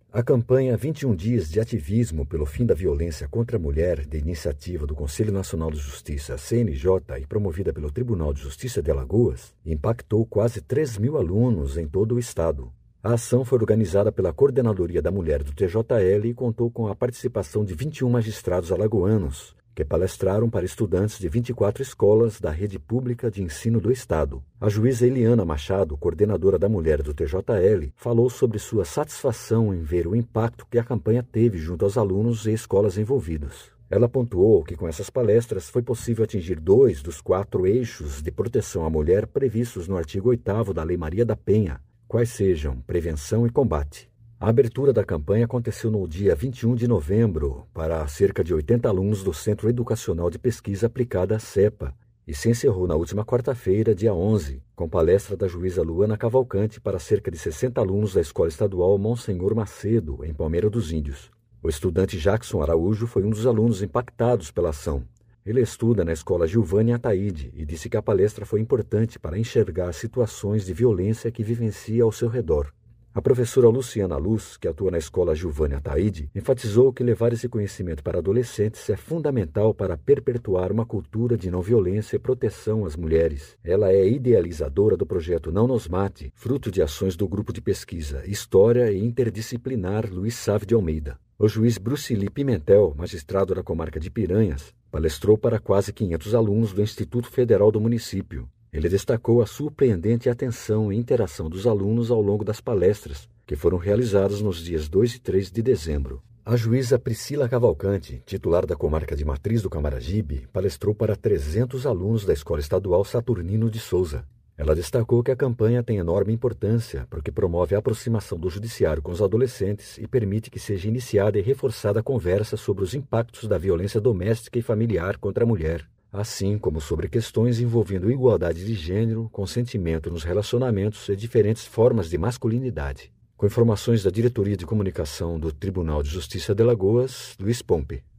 A campanha 21 Dias de Ativismo pelo Fim da Violência contra a Mulher, de iniciativa do Conselho Nacional de Justiça, CNJ, e promovida pelo Tribunal de Justiça de Alagoas, impactou quase 3.000 alunos em todo o estado. A ação foi organizada pela Coordenadoria da Mulher do TJL e contou com a participação de 21 magistrados alagoanos, que palestraram para estudantes de 24 escolas da rede pública de ensino do Estado. A juíza Eliana Machado, coordenadora da Mulher do TJL, falou sobre sua satisfação em ver o impacto que a campanha teve junto aos alunos e escolas envolvidos. Ela pontuou que com essas palestras foi possível atingir 2 dos 4 eixos de proteção à mulher previstos no artigo 8º da Lei Maria da Penha, quais sejam prevenção e combate. A abertura da campanha aconteceu no dia 21 de novembro para cerca de 80 alunos do Centro Educacional de Pesquisa Aplicada CEPA e se encerrou na última quarta-feira, dia 11, com palestra da juíza Luana Cavalcante para cerca de 60 alunos da Escola Estadual Monsenhor Macedo, em Palmeira dos Índios. O estudante Jackson Araújo foi um dos alunos impactados pela ação. Ele estuda na Escola Gilvânia Ataíde e disse que a palestra foi importante para enxergar situações de violência que vivencia ao seu redor. A professora Luciana Luz, que atua na Escola Gilvânia Ataíde, enfatizou que levar esse conhecimento para adolescentes é fundamental para perpetuar uma cultura de não violência e proteção às mulheres. Ela é idealizadora do projeto Não Nos Mate, fruto de ações do Grupo de Pesquisa História e Interdisciplinar Luiz Sávio de Almeida. O juiz Brucili Pimentel, magistrado da comarca de Piranhas, palestrou para quase 500 alunos do Instituto Federal do município. Ele destacou a surpreendente atenção e interação dos alunos ao longo das palestras, que foram realizadas nos dias 2 e 3 de dezembro. A juíza Priscila Cavalcante, titular da comarca de Matriz do Camaragibe, palestrou para 300 alunos da Escola Estadual Saturnino de Souza. Ela destacou que a campanha tem enorme importância porque promove a aproximação do judiciário com os adolescentes e permite que seja iniciada e reforçada a conversa sobre os impactos da violência doméstica e familiar contra a mulher, assim como sobre questões envolvendo igualdade de gênero, consentimento nos relacionamentos e diferentes formas de masculinidade. Com informações da Diretoria de Comunicação do Tribunal de Justiça de Alagoas, Luiz Pompe.